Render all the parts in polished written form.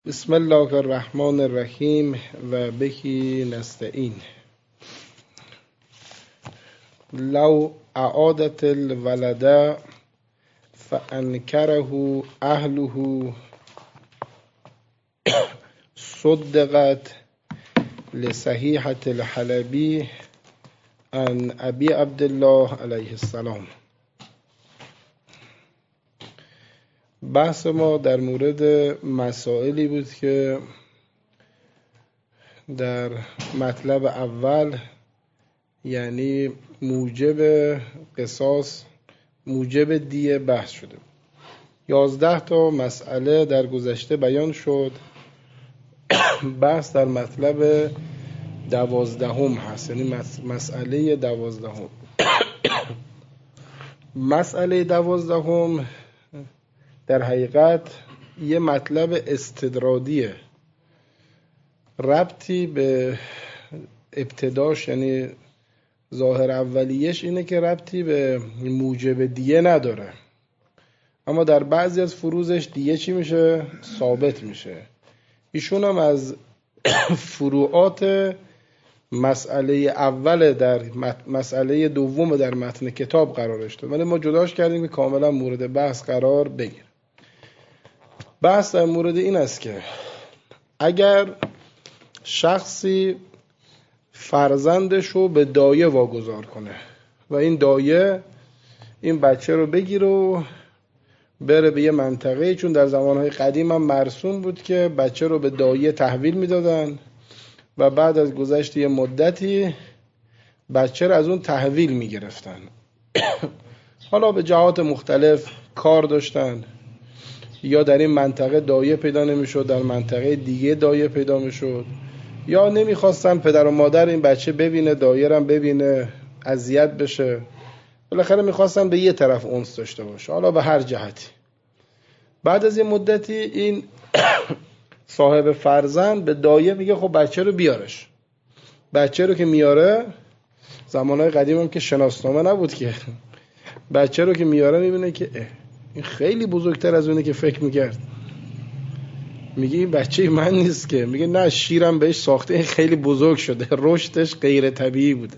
بسم الله الرحمن الرحیم و بهی نستعین. لو اعادت الولد فانکره اهله صدقت لصحیحة الحلبی عن ابی عبدالله علیه السلام. بحث ما در مورد مسائلی بود که در مطلب اول، یعنی موجب قصاص، موجب دیه، بحث شده. 11 تا مسئله در گذشته بیان شد. بحث در مطلب 12 هست، یعنی مسئله 12. مسئله 12 در حقیقت یه مطلب استدرادیه، ربطی به ابتداش، یعنی ظاهر اولیش اینه که ربطی به موجب دیه نداره، اما در بعضی از فروزش دیه چی میشه؟ ثابت میشه. ایشون هم از فروعات مسئله اول در مسئله دوم در متن کتاب قرارش داد، ولی ما جداش کردیم که کاملا مورد بحث قرار بگیره. بحث در مورد این است که اگر شخصی فرزندش رو به دایه واگذار کنه و این دایه این بچه رو بگیره و بره به یه منطقه، چون در زمانهای قدیم هم مرسوم بود که بچه رو به دایه تحویل میدادن و بعد از گذشت یه مدتی بچه رو از اون تحویل میگرفتن. حالا به جهات مختلف کار داشتن، یا در این منطقه دایه پیدا نمیشد، در منطقه دیگه دایه پیدا میشد، یا نمیخواستن پدر و مادر این بچه ببینه، دایه رو ببینه، اذیت بشه، بالاخره میخواستن به یه طرف انس داشته باشه، حالا به هر جهتی. بعد از یه مدتی این صاحب فرزند به دایه میگه خب بچه رو بیارش. بچه رو که میاره، زمانهای قدیم هم که شناسنامه نبود که، بچه رو که میاره میبینه که این خیلی بزرگتر از اونه که فکر میکرد. میگه این بچه من نیست که. میگه نه، شیرم بهش ساخته، این خیلی بزرگ شده، رشدش غیر طبیعی بوده.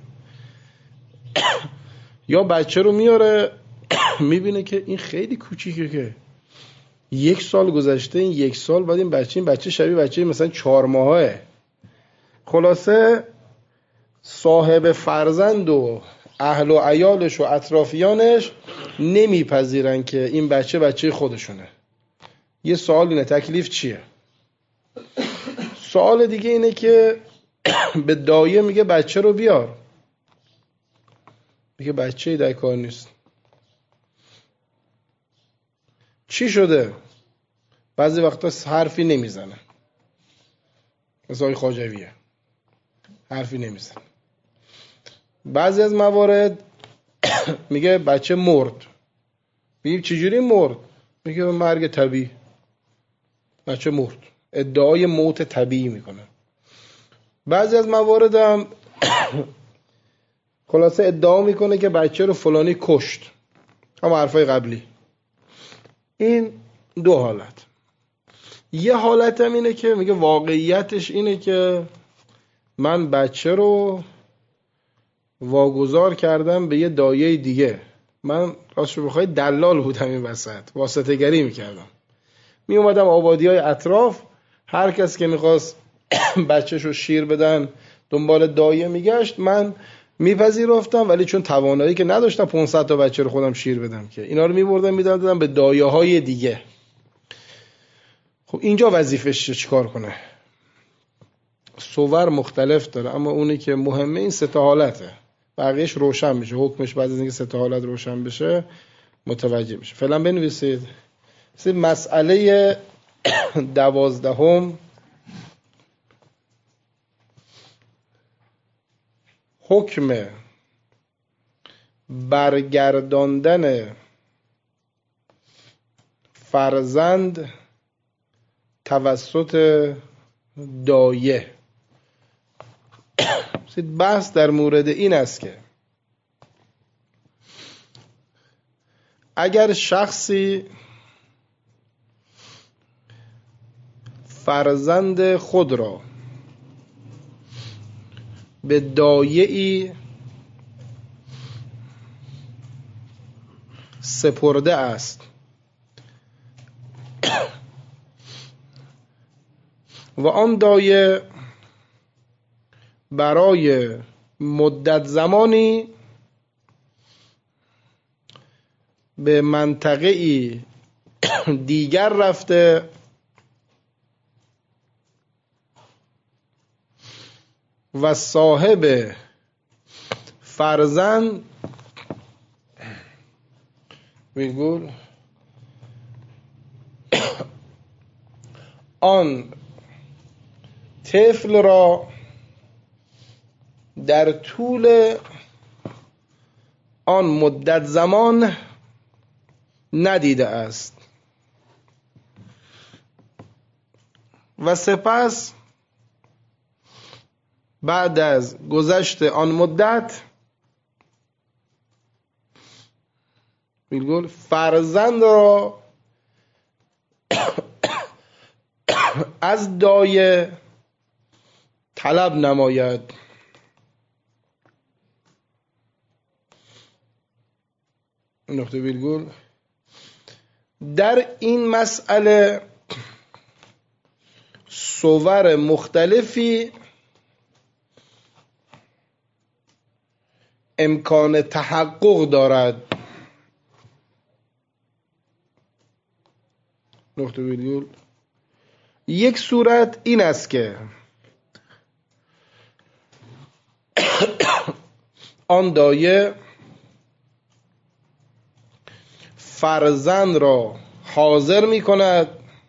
یا بچه رو میاره میبینه که این خیلی کوچیکه، که 1 سال گذشته، این 1 سال بعد این بچه شبیه بچه مثلا 4 ماهه. خلاصه صاحب فرزند و اهل و عیالش و اطرافیانش نمیپذیرن که این بچه خودشونه. یه سوال اینه، تکلیف چیه؟ سوال دیگه اینه که به دایه میگه بچه رو بیار، میگه بچه‌ای در کار نیست. چی شده؟ بعضی وقتا حرفی نمیزنه، مثل آقای خواجویه، حرفی نمیزنه. بعضی از موارد میگه بچه مرد. میگه چجوری مرد؟ میگه مرگ طبیعی، بچه مرد، ادعای موت طبیعی میکنه. بعضی از موارد هم خلاصه ادعا میکنه که بچه رو فلانی کشت، اما حرفای قبلی. این 2 حالت. یه حالت هم اینه که میگه واقعیتش اینه که من بچه رو واگذار کردم به یه دایه دیگه، من راستش بخوای دلال بودم این وسط، واسطه گری میکردم، می اومدم آبادی‌های اطراف، هر کس که میخواست بچه‌شو شیر بدن دنبال دایه میگشت، من میپذیرفتم، ولی چون توانایی که نداشتم 500 تا بچه رو خودم شیر بدم، که اینا رو میبردم میدادم به دایه‌های دیگه. خب اینجا وظیفش چیکار کنه؟ صور مختلف داره، اما اونی که مهمه این 3 تا حالته، بقیهش روشن میشه، حکمش بعد از اینکه 3 تا حالت روشن بشه متوجه میشه. فعلا بنویسید. مسئله 12، حکم برگرداندن فرزند توسط دایه. بحث در مورد این است که اگر شخصی فرزند خود را به دایه‌ای سپرده است و آن دایه برای مدت زمانی به منطقه‌ای دیگر رفته و صاحب فرزند ویرگول آن طفل را در طول آن مدت زمان ندیده است و سپس بعد از گذشت آن مدت ویرگول فرزند را از دایه طلب نماید نقطه ویرگول. در این مسئله صور مختلفی امکان تحقق دارد. نقطه ویرگول. یک صورت این است که آن دایه فرزند را حاضر می کند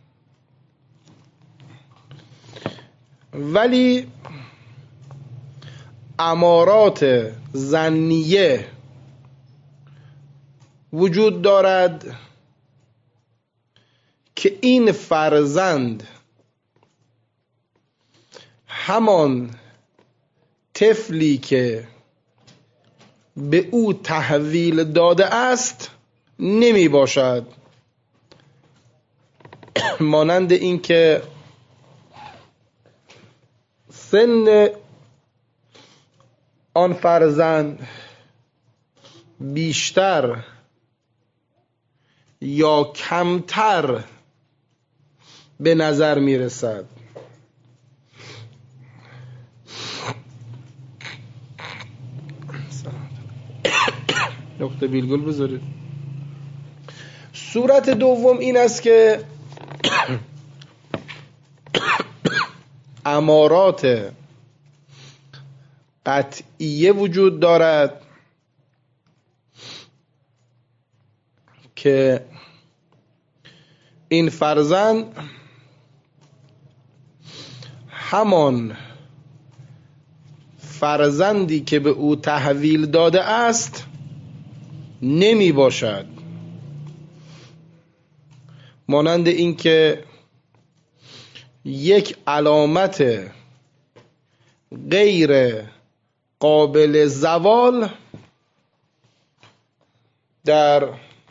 ولی امارات ظنیه وجود دارد که این فرزند همان طفلی که به او تحویل داده است نمی باشد، مانند این که سن آن فرزند بیشتر یا کمتر به نظر می رسد. نقطه ویرگول بذارید. صورت دوم این است که امارات قطعیه وجود دارد که این فرزند همان فرزندی که به او تحویل داده است نمی باشد، مانند این که یک علامت غیر قابل زوال در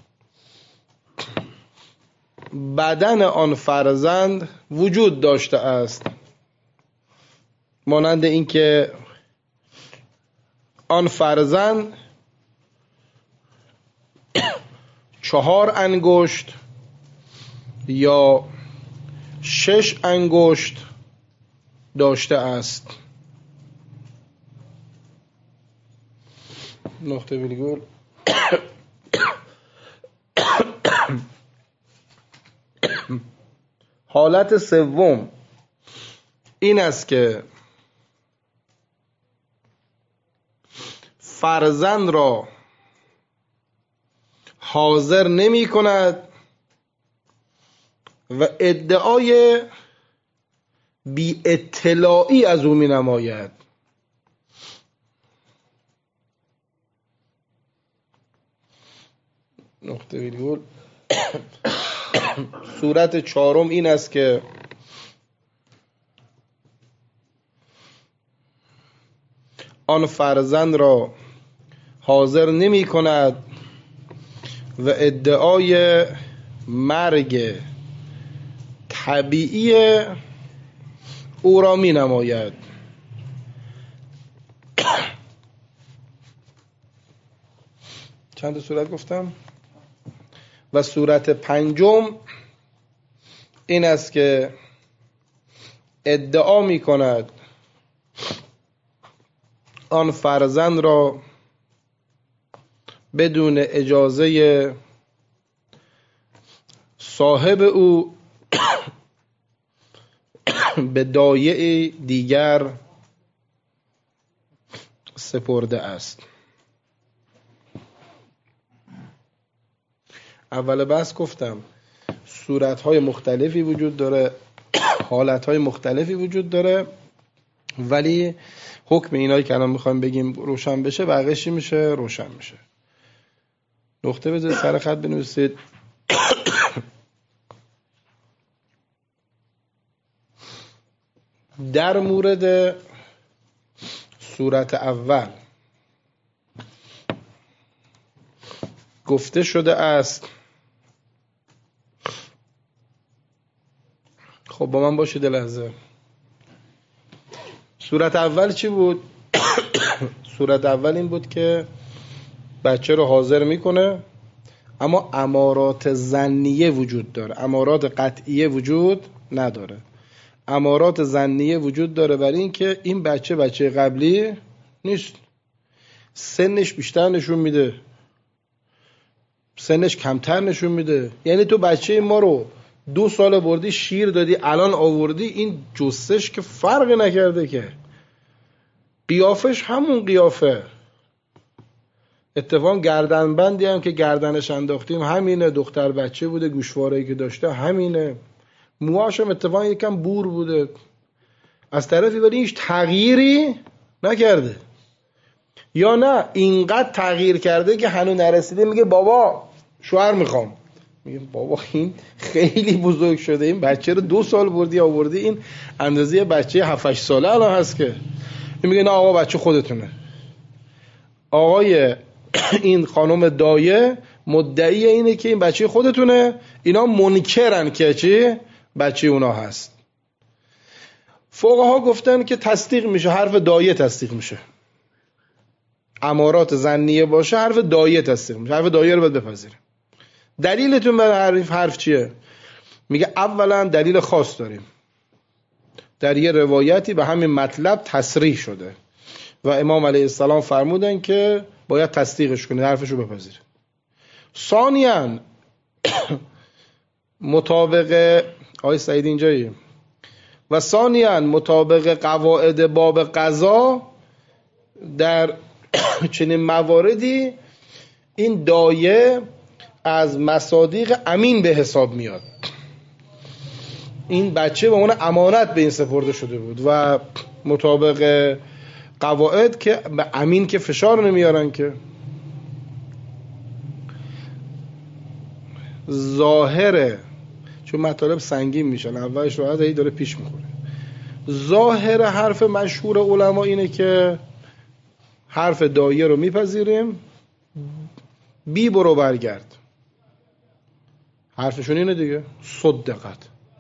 بدن آن فرزند وجود داشته است، مانند این که آن فرزند 4 انگشت یا 6 انگشت داشته است. نقطه ویرگول. حالت سوم این است که فرزند را حاضر نمی کند و ادعای بی اطلاعی از او می نماید. نقطه ویرگول. صورت چهارم این است که آن فرزند را حاضر نمی کند و ادعای مرگ طبیعی او را می نماید. چند صورت گفتم؟ و صورت پنجم این است که ادعا می کند آن فرزند را بدون اجازه صاحب او به دایه دیگر سپرده است. اول بحث گفتم صورت‌های مختلفی وجود داره، حالت‌های مختلفی وجود داره، ولی حکم اینایی که الان میخوایم بگیم روشن بشه، بقیه‌اش میشه روشن میشه. نقطه بذارید سر خط بنویسید. در مورد صورت اول گفته شده است، خب با من باشید لحظه. صورت اول چی بود؟ صورت اول این بود که بچه رو حاضر میکنه، اما امارات ظنیه وجود داره، امارات قطعیه وجود نداره. امارات ظنیه وجود داره برای این که این بچه قبلی نیست، سنش بیشتر نشون میده، سنش کمتر نشون میده. یعنی تو بچه ما رو 2 سال بردی شیر دادی، الان آوردی، این جسش که فرق نکرده، که قیافش همون قیافه. اتفاقا گردنبندی هم که گردنش انداختیم همینه، دختر بچه بوده، گوشواره‌ای که داشته همینه، موهاش هم اتفاقا یکم بور بوده. از طرفی ولی هیچ تغییری نکرده، یا نه اینقدر تغییر کرده که هنوز نرسیده میگه بابا شوهر میخوام. میگه بابا این خیلی بزرگ شده، این بچه رو 2 سال بردی آوردی، این اندازه بچه 7-8 ساله الان هست. که میگه نه آقا بچه خودتونه. آقای این خانم دایه مدعی اینه که این بچه خودتونه، اینا منکرن که چی؟ بچه اونا هست. فقها گفتن که تصدیق میشه، حرف دایه تصدیق میشه. امارات ظنیه باشه حرف دایه تصدیق میشه، حرف دایه رو باید بپذیریم. دلیلتون برای حرف چیه؟ میگه اولا دلیل خاص داریم، در یه روایتی به همین مطلب تصریح شده و امام علیه السلام فرمودن که باید تصدیقش کنید، حرفشو بپذیرید. ثانیاً مطابق آقای سعید اینجایی، و ثانیاً مطابق قواعد باب قضا در چنین مواردی این دایه از مصادیق امین به حساب میاد. این بچه به اون امانت به این سپرده شده بود و مطابق قواعد که به امین که فشار نمیارن، که ظاهره، چون مطالب سنگین میشن اولش راحت هی داره پیش میخوره. ظاهر حرف مشهور علما اینه که حرف دایه رو میپذیریم، بی برو برگرد. حرفشون اینه دیگه، صدقت.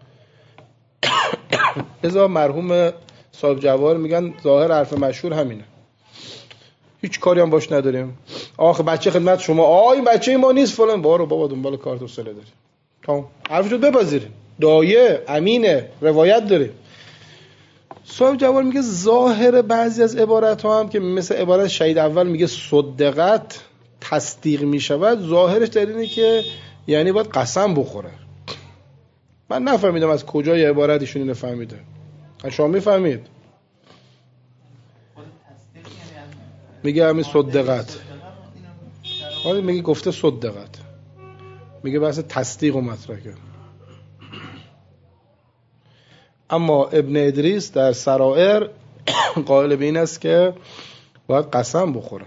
ازا مرحوم صاحب جواهر میگن ظاهر حرف مشهور همینه، هیچ کاری هم باش نداریم. آخه بچه خدمت شما، این بچه ما نیست فلان، بارو بابا دنبال کارت و سله داری، تمام حرفشو بپذیریم، دایه امینه، روایت داره. صاحب جواهر میگه ظاهر بعضی از عبارت ها هم که مثل عبارت شهید اول میگه صدقت تصدیق میشود، ظاهرش در اینه که یعنی باید قسم بخوره. من نفهمیدم از کجای عبارتشون اینو فهمیده. شما میفهمید؟ میگه همین صدقت، میگه گفته صدقت، میگه بحث تصدیق و مطرح کرد. اما ابن ادریس در سرائر قائل به این است که باید قسم بخوره.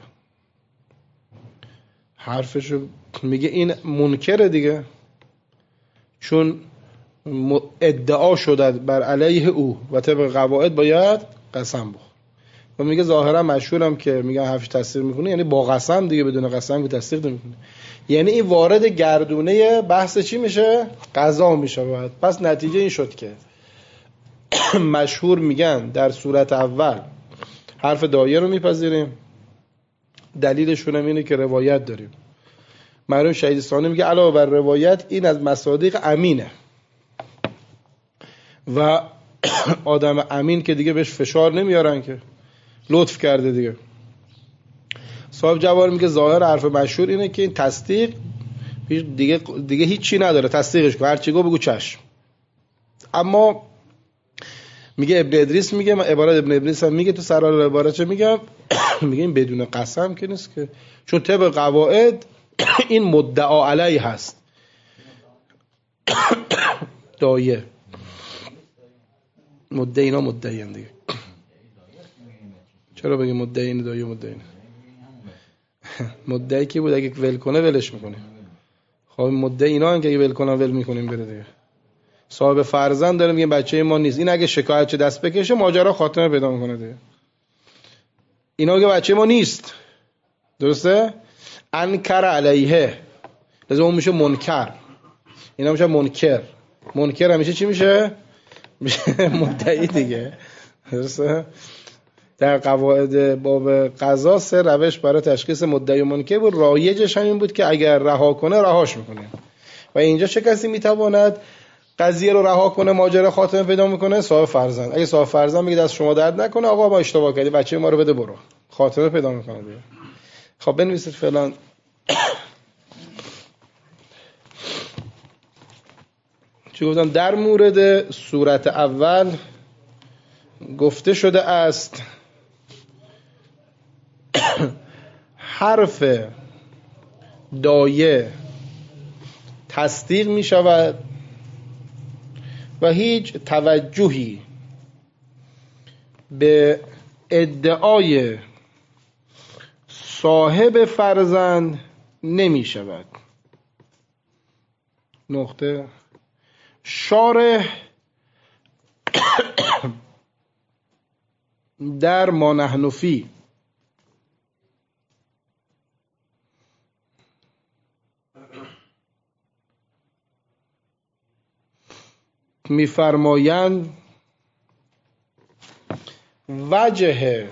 حرفشو میگه این منکره دیگه، چون ادعا شده بر علیه او و طبق قواعد باید قسم بخوره. و میگه ظاهرا مشهورم که میگن حرفش تصدیق میکنه، یعنی با قسم دیگه، بدون قسم که تصدیق نمیکنه. یعنی این وارد گردونه بحث چی میشه؟ قضا میشه. پس نتیجه این شد که مشهور میگن در صورت اول حرف دایه رو میپذیریم، دلیلشون هم اینه که روایت داریم. مرحوم شهیدستانی میگه علاوه بر روایت این از مصادیق امینه و آدم امین که دیگه بهش فشار نمیارن که لطف کرده دیگه. صاحب جواهر میگه ظاهر حرف مشهور اینه که این تصدیق دیگه هیچی نداره، تصدیقش کن، هر چی بگو چشم. اما میگه ابن ادریس میگه، من عبارت ابن ادریس هم میگه تو سرال عبارت چه میگم میگه این بدون قسم که نیست که، چون طبق قواعد این مدعا علی هست. دایه مدعینا مدعیان دیگه، چرا بگیم مدعیین دایه مدعیین؟ مدعی کی بود؟ اگه ول کنه ولش میکنه. خب مدعینا هم که اگه ول کنن ول میکنیم بره دیگه. صاحب فرزند داره میگه بچه ما نیست، این اگه شکایت چه دست بکشه ماجرا خاتمه پیدا میکنه دیگه. اینا میگه بچه ما نیست، درسته؟ انکر علیه، لازم اون میشه منکر، اینا میشه منکر. منکر همیشه چی میشه؟ میشه مدعی دیگه، درسته؟ در قواعد باب قضا 3 روش برای تشخیص مدعی و منکر بود. رایجش همین بود که اگر رها کنه رهاش میکنه. و اینجا چه کسی میتواند قضیه رو رها کنه ماجرا خاتمه پیدا میکنه؟ صاحب فرزند. اگه صاحب فرزند میگه دست شما درد نکنه آقا ما اشتباه کردیم بچه ما رو بده برو، خاتمه پیدا میکنه دیگه. خب بنویسید فلان. چی گفتم؟ در مورد صورت اول گفته شده است حرف دایه تصدیق می شود و هیچ توجهی به ادعای صاحب فرزند نمی شود. نقطه. شارح در ما نحن فیه می‌فرمایند وجه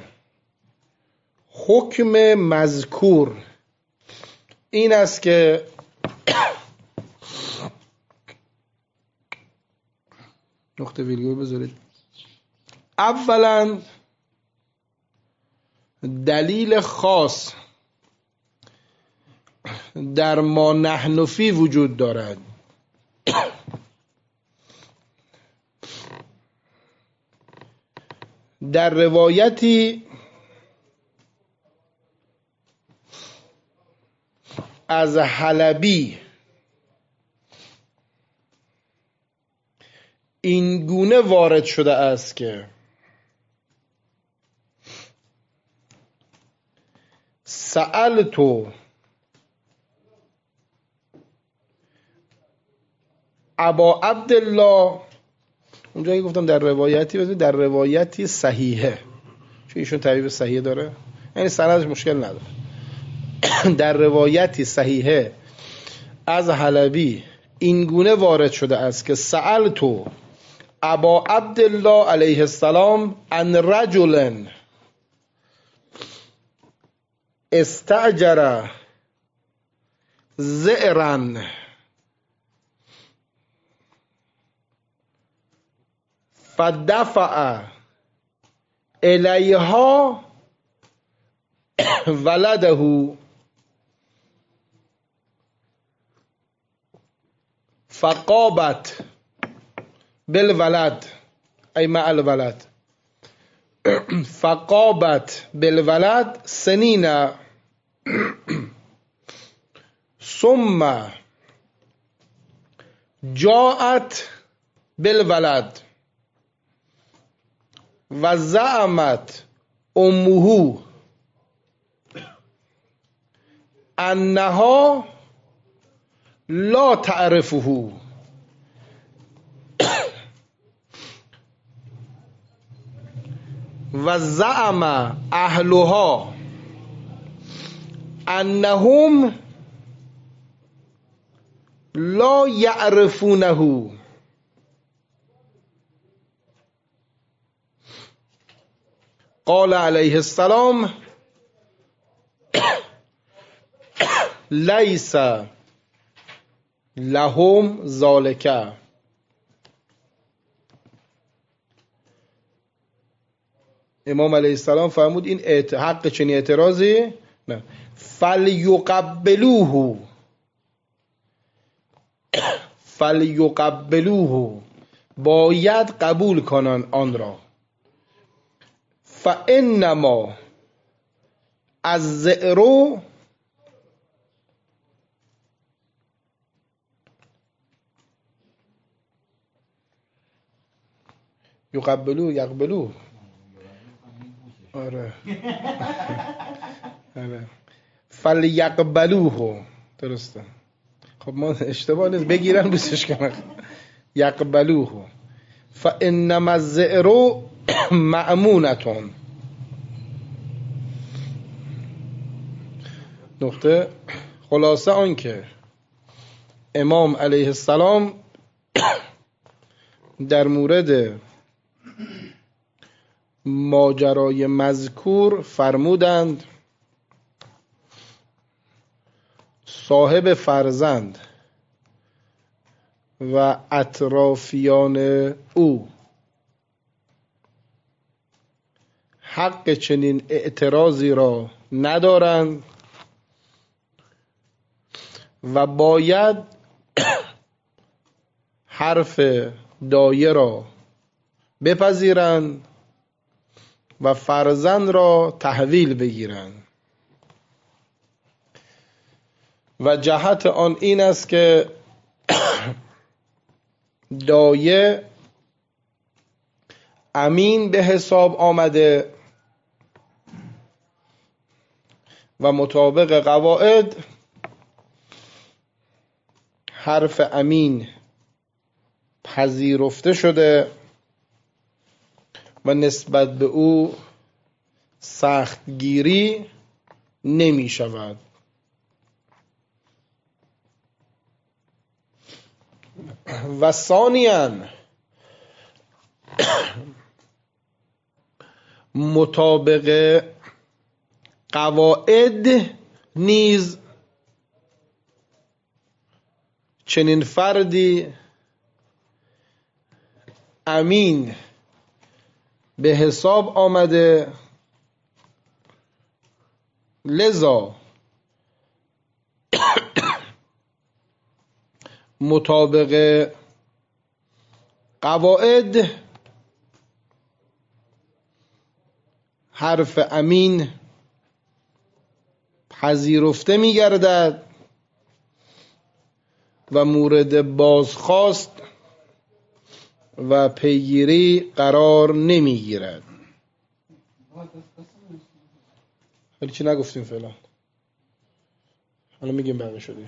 حکم مذکور این است که نقطه ویرگول بذارید. اولا دلیل خاص در ما نحن فی وجود دارد. در روایتی از حلبی این گونه وارد شده است که سألت ابا عبدالله، اونجایی گفتم در روایتی، در روایتی صحیحه، چون ایشون تعبیر صحیحه داره یعنی سندش مشکل نداره. در روایتی صحیحه از حلبی این گونه وارد شده است که سألت ابا عبدالله علیه السلام عن رجل استأجر زئرا فدفع الیها ولده فقابت بالولد ای مع الولد فقابت بالولد سنین ثم جاءت بالولد و زعمت امه انها لا تعرفه و زعم اهلها انهم لا یعرفونه قال علیه السلام لیس لهم ذالک. امام علیه السلام فرمود این حق چنین اعتراضی نه. فلیقبلوه، فلیقبلوه، باید قبول کنن آن را. فانما الزئر یقبلوه. آره آره فلیقبلوه، درسته. خب ما اشتباه نیست، بگیرن بسش کنن. یقبلوه فانما الزئر مأمونتون. نقطه خلاصه آن که امام علیه السلام در مورد ماجرای مذکور فرمودند صاحب فرزند و اطرافیان او حق چنین اعتراضی را ندارند و باید حرف دایه را بپذیرند و فرزند را تحویل بگیرند. و جهت آن این است که دایه امین به حساب آمده و مطابق قواعد حرف امین پذیرفته شده و نسبت به او سختگیری نمی شود. و ثانیاً مطابق قواعد نیز چنین فردی امین به حساب آمده، لذا مطابق قواعد حرف امین پذیرفته می گردد و مورد بازخواست و پیگیری قرار نمی گیرد. ولی چی نگفتیم فعلا، حالا میگیم بقیه شده.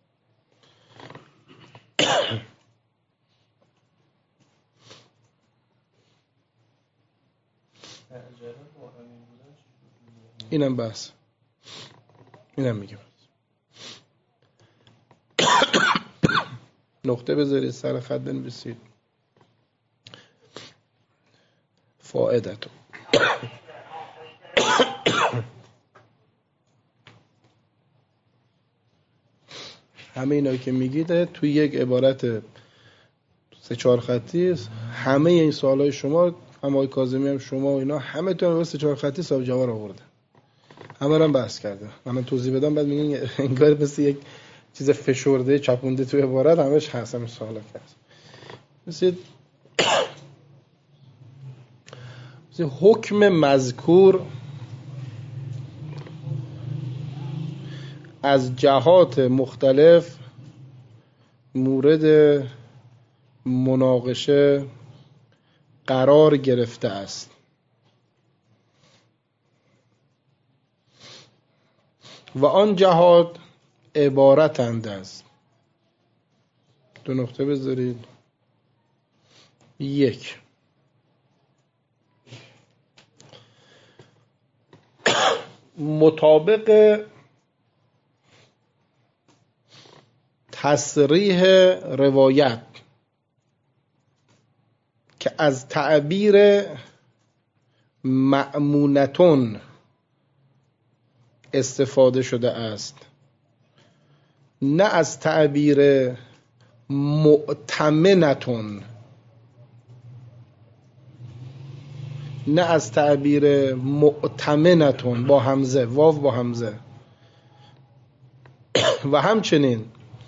اینم بس، اینم میگم. نقطه بذارید سر خط بنویسید. فائدتو همه اینا که میگید توی یک عبارت 3-4 خطی است. همه این سوالای شما، هم آقای کاظمی هم شما و اینا، همه تو 3-4 خطی صاحب جواب آورده، همه رو هم بحث کرده. من توضیح بدم بعد میگین انگار مثل یک چیز فشرده چپونده توی عبارت همش هست، همین سوالا هست. مثل حکم مذکور از جهات مختلف مورد مناقشه قرار گرفته است و آن جهات عبارتند است. 2 نقطه بذارید. 1. مطابق تصریح روایت که از تعبیر مأمونتون استفاده شده است، نه از تعبیر مؤتمنتون، نه از تعبیر مؤتمنتون با همزه، واو با همزه. و همچنین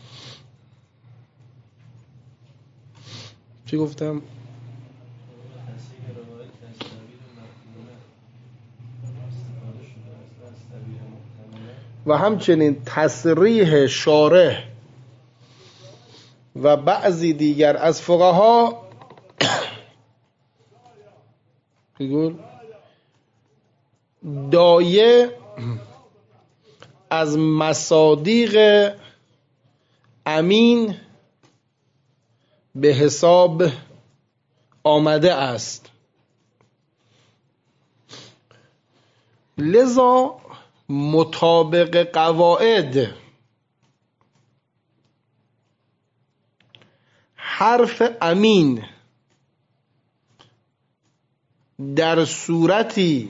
چی گفتم؟ و همچنین تصریح شارح و بعضی دیگر از فقها میگن دایه از مصادیق امین به حساب آمده است. لذا مطابق قواعد حرف امین در صورتی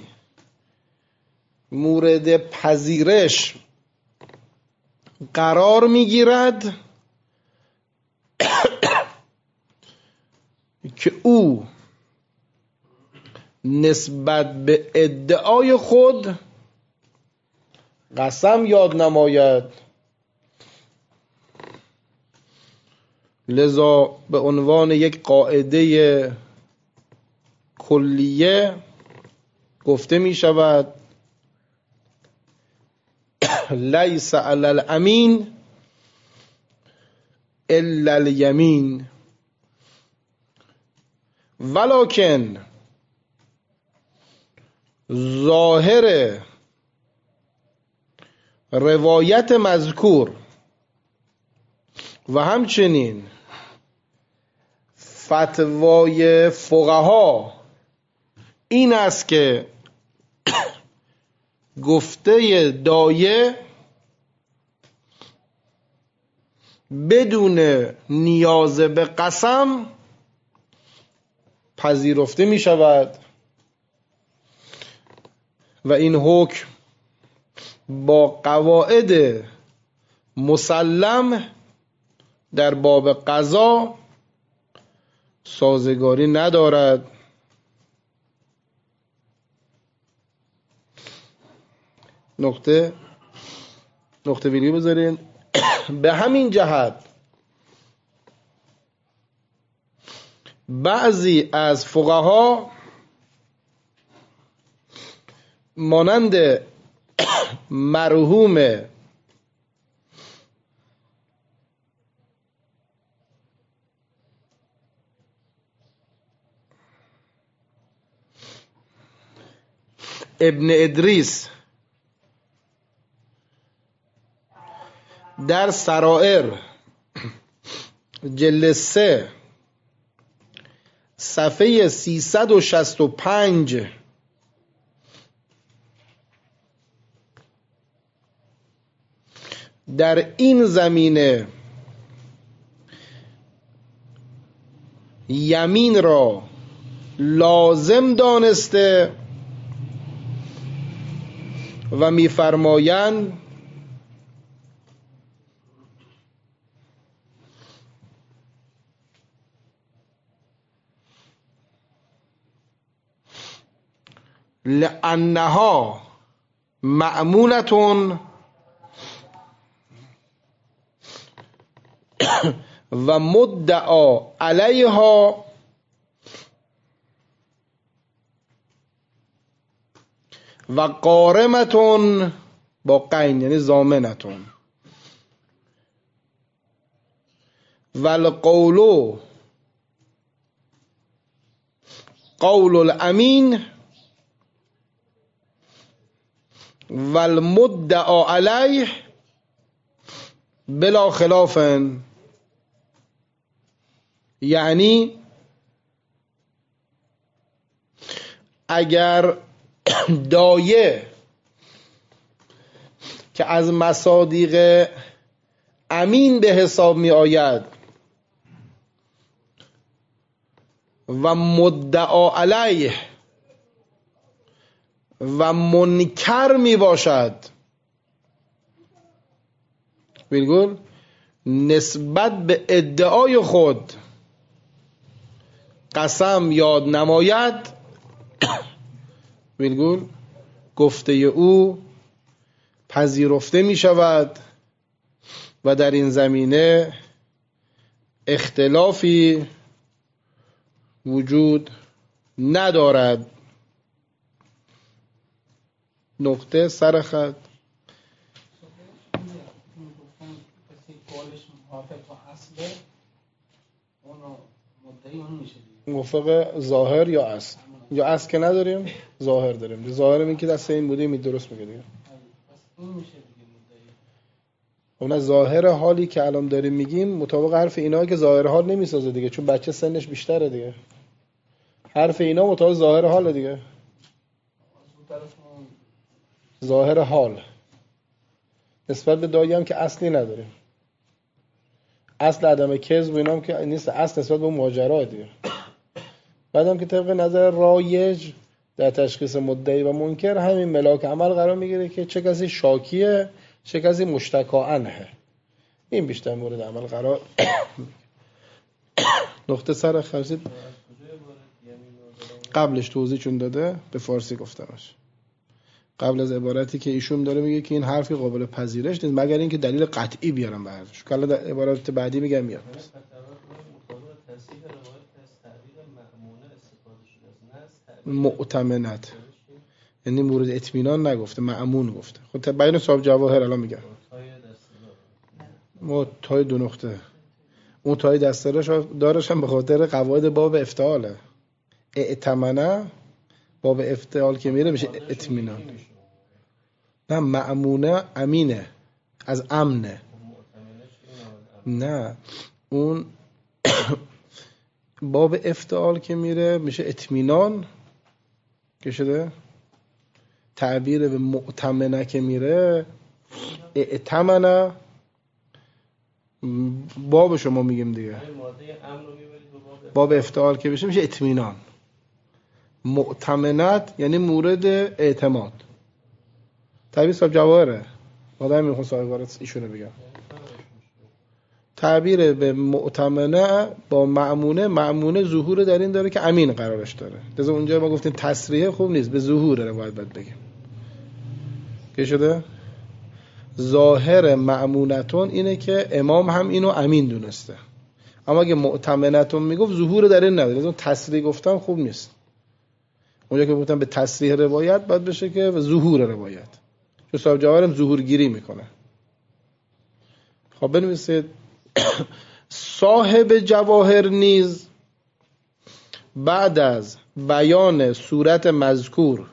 مورد پذیرش قرار میگیرد که او نسبت به ادعای خود قسم یاد نماید. لذا به عنوان یک قاعده کلیه گفته می شود لیس علی الامین الا الیمین، ولکن ظاهر روایت مذکور و همچنین فتوای فقها این است که گفته دایه بدون نیاز به قسم پذیرفته می شود و این حکم با قواعد مسلم در باب قضا سازگاری ندارد. نقطه ویرگول بذارین. به همین جهت بعضی از فقها مانند مرحوم ابن ادریس در سرائر جلد 3 صفحه 365 در این زمینه یمین را لازم دانسته و می‌فرمایند لأنها مأمونة و مدعا علیها و قارمتون با قین یعنی ضامنتون و القول قول الامین و المدعا علیه بلا خلاف. یعنی اگر دایه که از مصادیق امین به حساب می آید و مدعا علیه و منکر می باشد ویرگول نسبت به ادعای خود قسم یاد نماید ویرگول گفته او پذیرفته می شود و در این زمینه اختلافی وجود ندارد. نقطه سر خط. موافق ظاهر یا اصل؟ یا اصل که نداریم، ظاهر داریم. ظاهر این که دست این بوده می درست میگه دیگه. اون ظاهر حالی که الان داریم میگیم مطابق حرف اینا که ظاهر حال نمیسازه دیگه، چون بچه سنش بیشتره دیگه. حرف اینا مطابق ظاهر حال دیگه. ظاهر حال نسبت به دایی هم که اصلی نداریم. اصل عدم کذب و اینا هم که نیست، اصل نسبت به ماجرا دیگه. بعدم که طبق نظر رایج در تشخیص مدعی و منکر همین ملاک عمل قرار میگیره که چه کسی شاکیه چه کسی مشتکا عنه. این بیشتر مورد عمل قرار. نقطه سر خرسید قبلش توضیح چون داده به فارسی گفتمش. قبل از عبارتی که ایشون داره میگه که این حرفی قابل پذیرش نیست مگر اینکه دلیل قطعی بیارم به حرفش. که در عبارات بعدی میگم میاد. مؤتمنت یعنی مورد اطمینان نگفته، مأمون گفته. خب بیان صاحب جواهر الان میگم. ما تای دو نقطه اون تای دسترش دارشم به خاطر قواعد باب افتعاله. ائتمنه باب افتعال که میره میشه اطمینان. نه مأمونه امینه از امنه. نه اون باب افتعال که میره میشه اطمینان که شده. تعبیر به مؤتمنه که میره ائتمنه باب شما میگیم دیگه. باب افتعال که بشه میشه اطمینان. مؤتمنت یعنی مورد اعتماد. تعبیر صاحب جواهره. آدم میخوام صاحب وارد ایشونه بگم. تعبیر به مؤتمنه با مأمونه ظهور در این داره که امین قرارش داره. لذا اونجا ما گفتیم تصریح خوب نیست، به ظهور روایت باید بگیم. که شده؟ ظاهر مأمونتون اینه که امام هم اینو امین دونسته. اما اگه مؤتمنتون میگفت ظهور در این نداره. لذا تصریح گفتم خوب نیست. اونجا که گفتم به تصریح روایت باید بشه که به ظهور روایت. چون صاحب جواهرم ظهور گیری میکنه. خب بنویسید صاحب جواهر نیز بعد از بیان صورت مذکور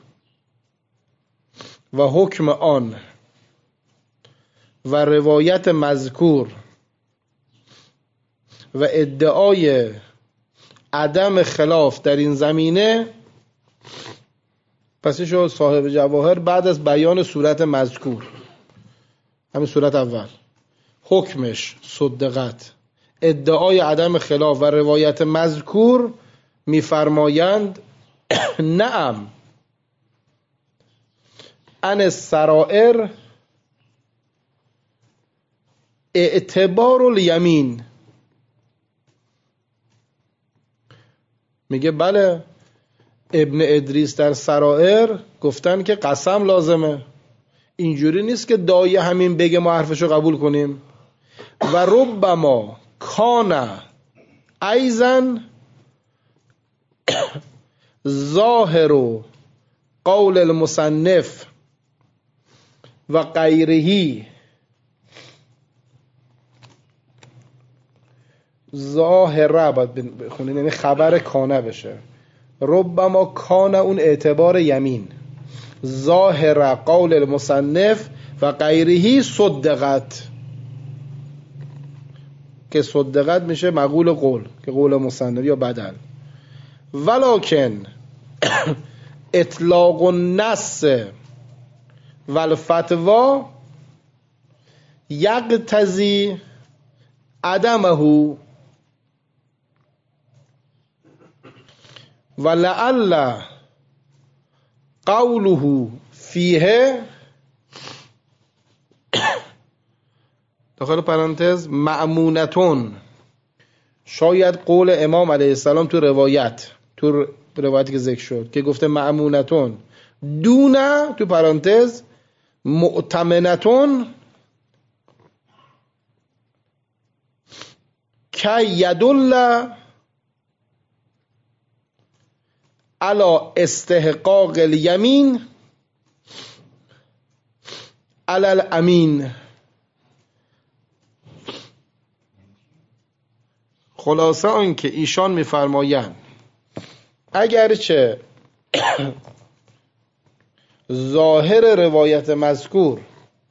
و حکم آن و روایت مذکور و ادعای عدم خلاف در این زمینه، پس شو صاحب جواهر بعد از بیان صورت مذکور، همین صورت اول، حکمش صدقت، ادعای عدم خلاف و روایت مذکور، میفرمایند نعم ان السرائر اعتبار الیمین. میگه بله ابن ادریس در سرائر گفتن که قسم لازمه. اینجوری نیست که دایی همین بگه ما حرفشو قبول کنیم. و ربما کان ایزن ظاهر قول المصنف و غیرهی، ظاهره باید بخونین یعنی خبر کانه بشه. ربما کان اون اعتبار یمین، ظاهر قول المصنف و غیرهی صدقت، که صدقت میشه مقول قول که قول مصنف یا بدل. ولکن اطلاق النص و الفتوا یقتضی عدمه ولعل قوله فیه داخل پرانتز مأمونتون، شاید قول امام علیه السلام تو روایتی که ذکر شد که گفته مأمونتون دونه تو پرانتز مؤتمنتون که یدل علی استحقاق الیمین علی الامین. خلاصه آن که ایشان میفرمایند اگرچه ظاهر روایت مذکور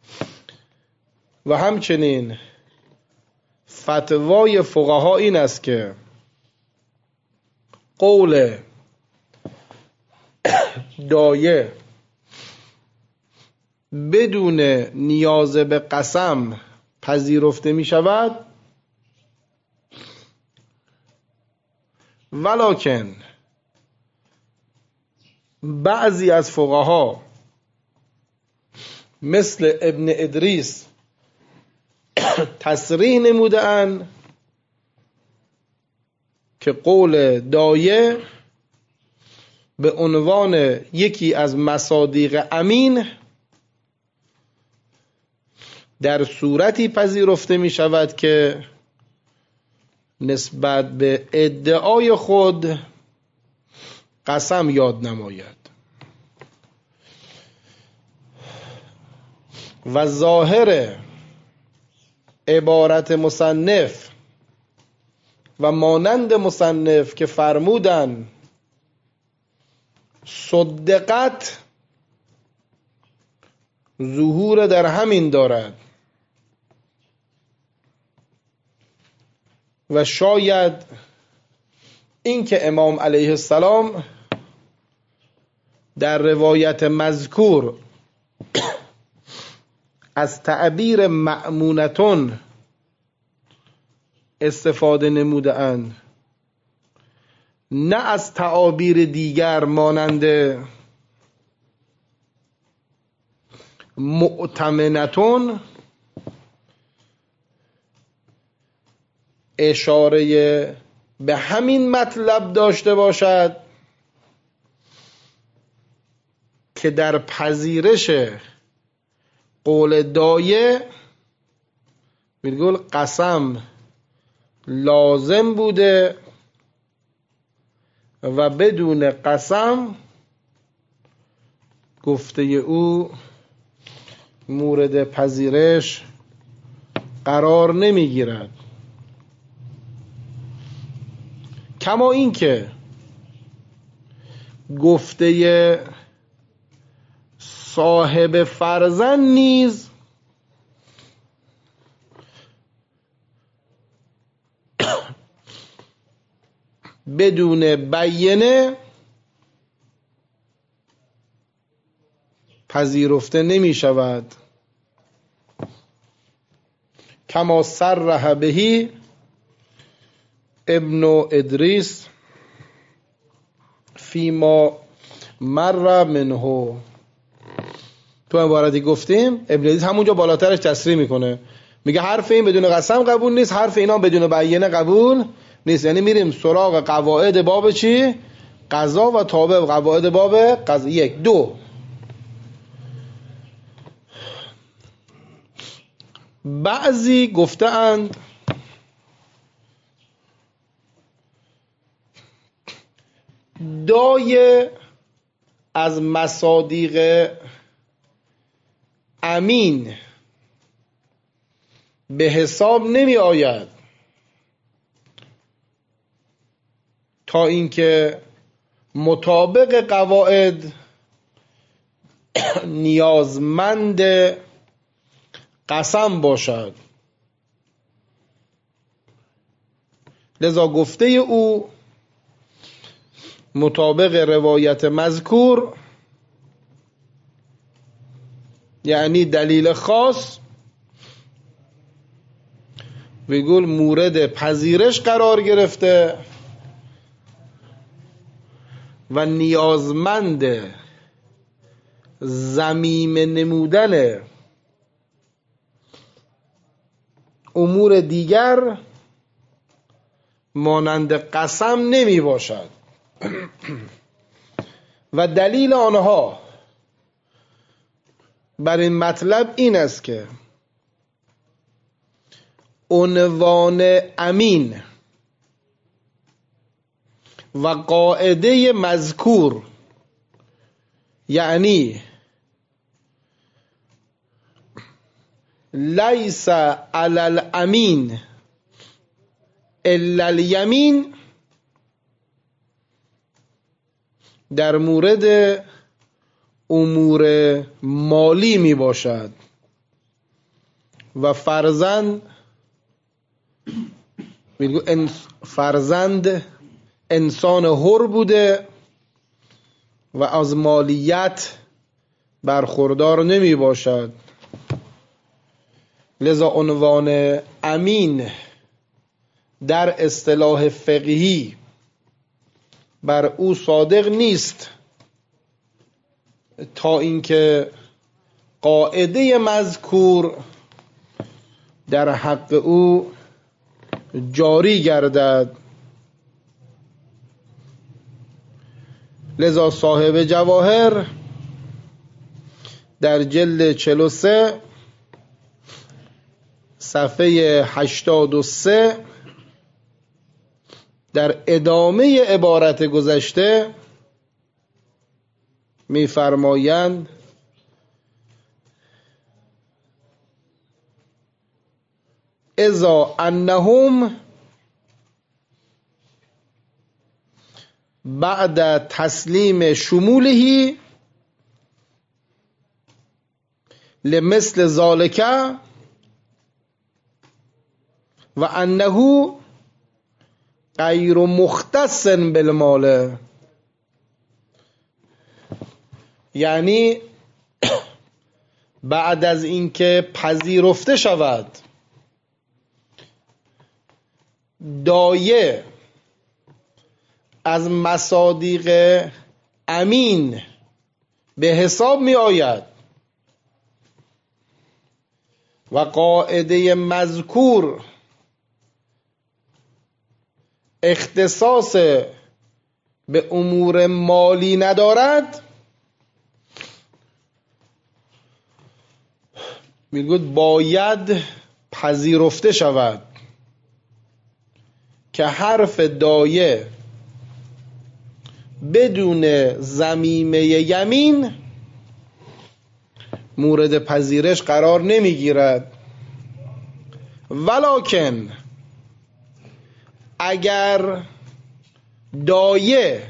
و همچنین فتوای فقها این است که قول دایه بدون نیاز به قسم پذیرفته می شود، ولکن بعضی از فقها مثل ابن ادریس تصریح نموده‌اند که قول دایه به عنوان یکی از مصادیق امین در صورتی پذیرفته می شود که نسبت به ادعای خود قسم یاد نماید و ظاهر عبارت مصنف و مانند مصنف که فرمودن صدقت ظهور در همین دارد و شاید این که امام علیه السلام در روایت مذکور از تعبیر مأمونتون استفاده نموده اند نه از تعابیر دیگر مانند مؤتمنتون، اشاره به همین مطلب داشته باشد که در پذیرش قول دایه میگه قسم لازم بوده و بدون قسم گفته او مورد پذیرش قرار نمیگیرد. کما این که گفته صاحب فرزند نیز بدون بیینه پذیرفته نمی شود، کما صرح بهی ابن ادریس فیما مر منه. تو عبارتی گفتیم ابن ادریس همونجا بالاترش تصریح میکنه، میگه حرف این بدون قسم قبول نیست، حرف اینا بدون بیینه قبول نیست. یعنی میریم سراغ قواعد باب چی؟ قضا و تابع قواعد باب قضا. 1 2 بعضی گفتند دایه از مصادیق امین به حساب نمی آید تا اینکه مطابق قواعد نیازمند قسم باشد. لذا گفته او مطابق روایت مذکور یعنی دلیل خاص بگول مورد پذیرش قرار گرفته و نیازمند ضمیمه نمودن امور دیگر مانند قسم نمی باشد و دلیل آنها بر این مطلب این است که عنوان امین و قاعده مذکور، یعنی لیس علی الامین الا الیمین، در مورد امور مالی می باشد و فرزند انسان حر بوده و از مالیت برخوردار نمی باشد. لذا عنوان امین در اصطلاح فقهی بر او صادق نیست تا اینکه قاعده مذکور در حق او جاری گردد. لذا صاحب جواهر در جلد 43 صفحه 83 در ادامه عبارت گذشته می‌فرمایند اذا انهم بعد تسلیم شموله لمثل ذلك و انه غیر مختص بالمال، یعنی بعد از اینکه پذیرفته شود دایه از مصادیق امین به حساب می آید و قاعده مذکور اختصاص به امور مالی ندارد، میگوید باید پذیرفته شود که حرف دایه بدون ضمیمه یمین مورد پذیرش قرار نمیگیرد. ولکن اگر دایه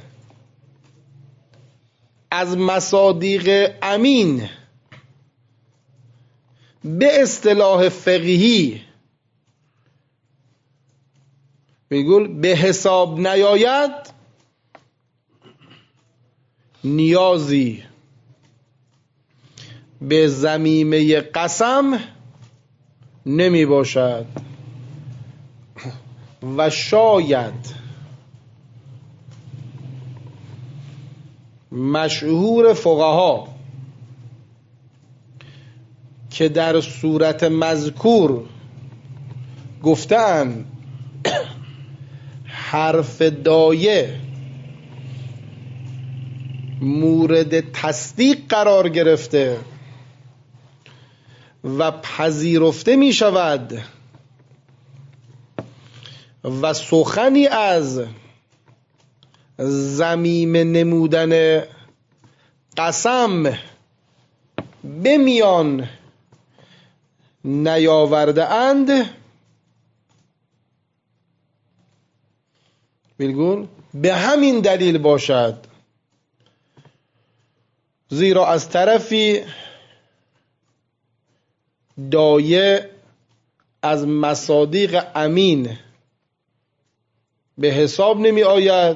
از مصادیق امین به اصطلاح فقهی میگول به حساب نیاید، نیازی به ضمیمه قسم نمی باشد و شاید مشهور فقها که در صورت مذکور گفتن حرف دایه مورد تصدیق قرار گرفته و پذیرفته می شود و سخنی از ضمیمه نمودن قسم به میان نیاورده اند، بالگون به همین دلیل باشد زیرا از طرفی دایه از مصادیق امین به حساب نمی آید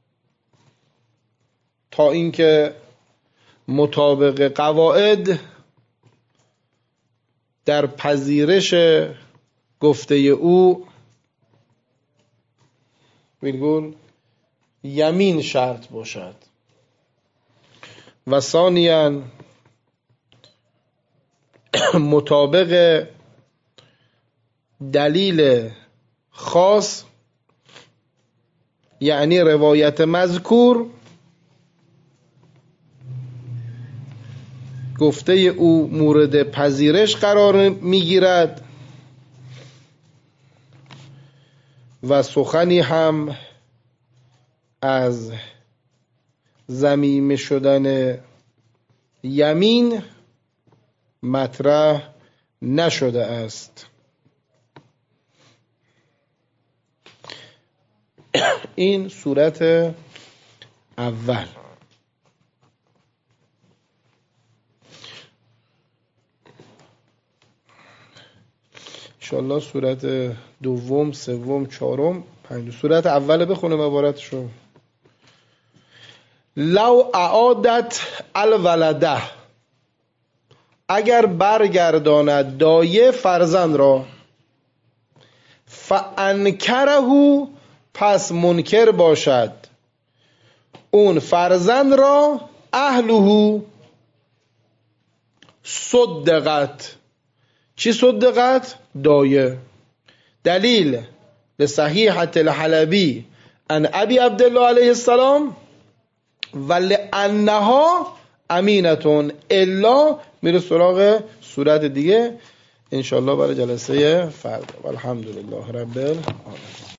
تا اینکه مطابق قواعد در پذیرش گفته او بالگون یمین شرط باشد. و ثانیاً مطابق دلیل خاص، یعنی روایت مذکور، گفته او مورد پذیرش قرار میگیرد و سخنی هم از ضمیمه شدن یمین مطرح نشده است. این صورت اول. انشاءالله صورت دوم، سوم، چهارم، پنجم. صورت اول بخونم عبارتشو. لو اعادت الولده، اگر برگرداند دایه فرزند را، فانکره، پس منکر باشد اون فرزند را، اهله، صدقت. چی صدقت؟ دایه. دلیل لصحیحة الحلبی ان ابی عبدالله علیه السلام ولانها امینتون. الا میره سراغ صورت دیگه انشالله برای جلسه فردا. والحمدلله رب العالمین.